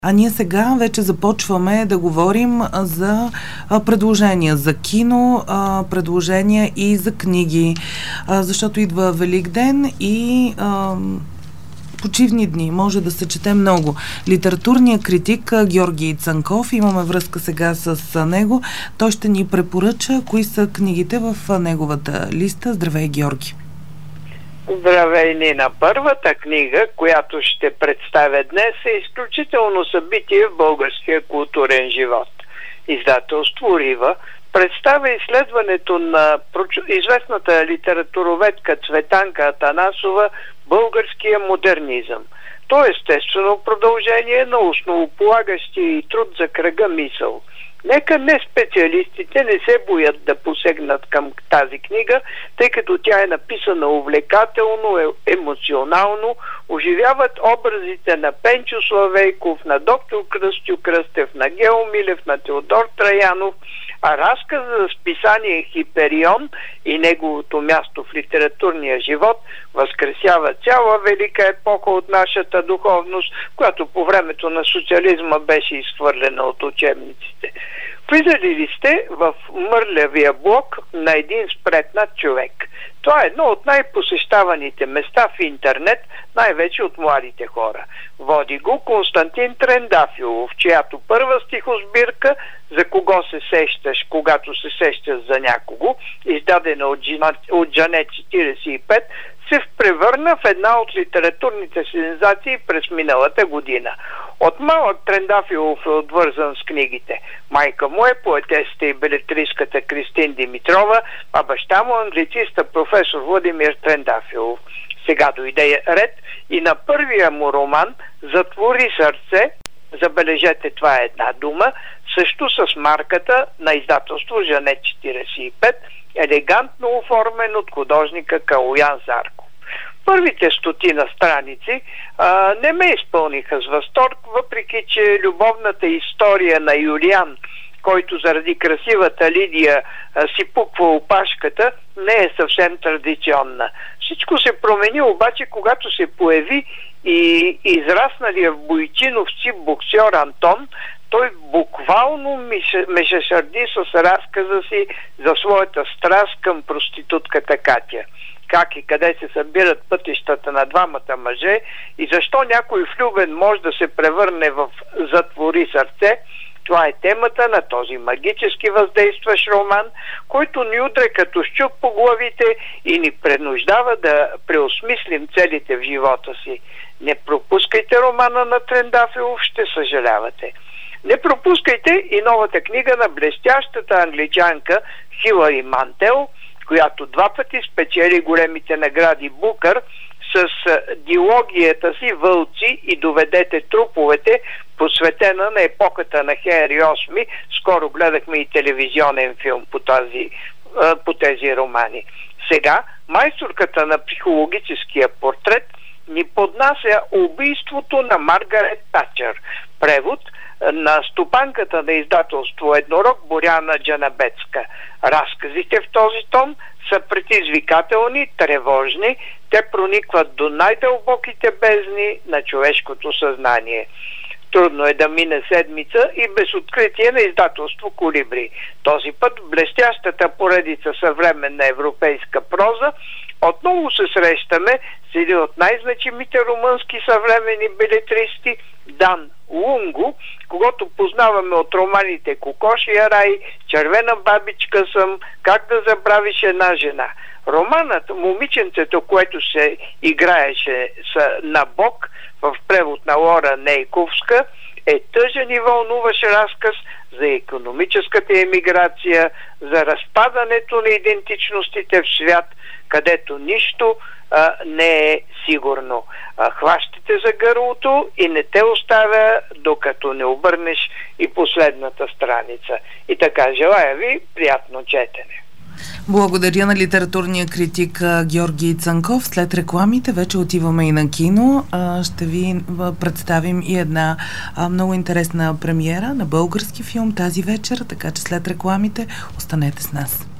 А ние сега вече започваме да говорим за предложения за кино, предложения и за книги, защото идва Велик ден и почивни дни. Може да се чете много. Литературният критик Георги Цанков, имаме връзка сега с него. Той ще ни препоръча кои са книгите в неговата листа. Здравей, Георги! Здравей, Нина! Първата книга, която ще представя днес, е изключително събитие в българския културен живот. Издателство Рива представя изследването на известната литературоведка Цветанка Атанасова «Българския модернизъм». То е естествено продължение на основополагащия и труд за кръга мисъл. Нека не специалистите не се боят да посегнат към тази книга, тъй като тя е написана увлекателно, емоционално, оживяват образите на Пенчо Славейков, на доктор Кръстю Кръстев, на Гео Милев, на Теодор Траянов, а разказа за списание Хиперион и неговото място в литературния живот възкресява цяла велика епоха от нашата духовност, която по времето на социализма беше изхвърлена от учебниците. Влизали ли сте в мърлявия блок на един спретнат човек? Това е едно от най-посещаваните места в интернет, най-вече от младите хора. Води го Константин Трендафилов, чиято първа стихосбирка "За кого се сещаш, когато се сещаш за някого", издадена от Джане 45, се превърна в една от литературните сензации през миналата година. От малък Трендафилов е отвързан с книгите. Майка му е поетесата и белетристката Кристин Димитрова, а баща му англициста професор Владимир Трендафилов. Сега дойде ред и на първия му роман "Затвори сърце", забележете, това е една дума, също с марката на издателство Жане 45, елегантно оформен от художника Калоян Зарков. Първите 100 страници не ме изпълниха с възторг, въпреки че любовната история на Юлиан, който заради красивата Лидия си пуква опашката, не е съвсем традиционна. Всичко се промени обаче, когато се появи и израсналия в бойчиновци боксер Антон. Той буквално ме шашарди с разказа си за своята страст към проститутката Катя. Как и къде се събират пътищата на двамата мъже и защо някой влюбен може да се превърне в "Затвори сърце", това е темата на този магически въздействащ роман, който ни удря като щуп по главите и ни принуждава да преосмислим целите в живота си. Не пропускайте романа на Трендафилов, ще съжалявате. Не пропускайте и новата книга на блестящата англичанка Хилари Мантел, която 2 пъти спечели големите награди Букър с дилогията си "Вълци и доведете труповете", посветена на епохата на Хенри VIII. Скоро гледахме и телевизионен филм по тези романи. Сега майсторката на психологическия портрет ни поднася "Убийството на Маргарет Тачър", превод на стопанката на издателство Еднорог Боряна Джанабецка. Разказите в този том са предизвикателни, тревожни, те проникват до най-дълбоките бездни на човешкото съзнание. Трудно е да мине седмица и без откритие на издателство Колибри. Този път блестящата поредица съвременна европейска проза отново се срещаме с един от най-значимите румънски съвременни белетристи Дан Лунго, когато познаваме от романите "Кокошия рай", "Червена бабичка съм", "Как да забравиш една жена". Романът "Момиченцето, което се играеше на Бог", в превод на Лора Нейковска, е тъжен и вълнуващ разказ за икономическата емиграция, за разпадането на идентичностите в свят, където нищо не е сигурно. Хващате за гърлото и не те оставя, докато не обърнеш и последната страница. И така, желая ви приятно четене. Благодаря на литературния критик Георги Цанков. След рекламите вече отиваме и на кино. Ще ви представим и една много интересна премиера на български филм тази вечер, така че след рекламите останете с нас.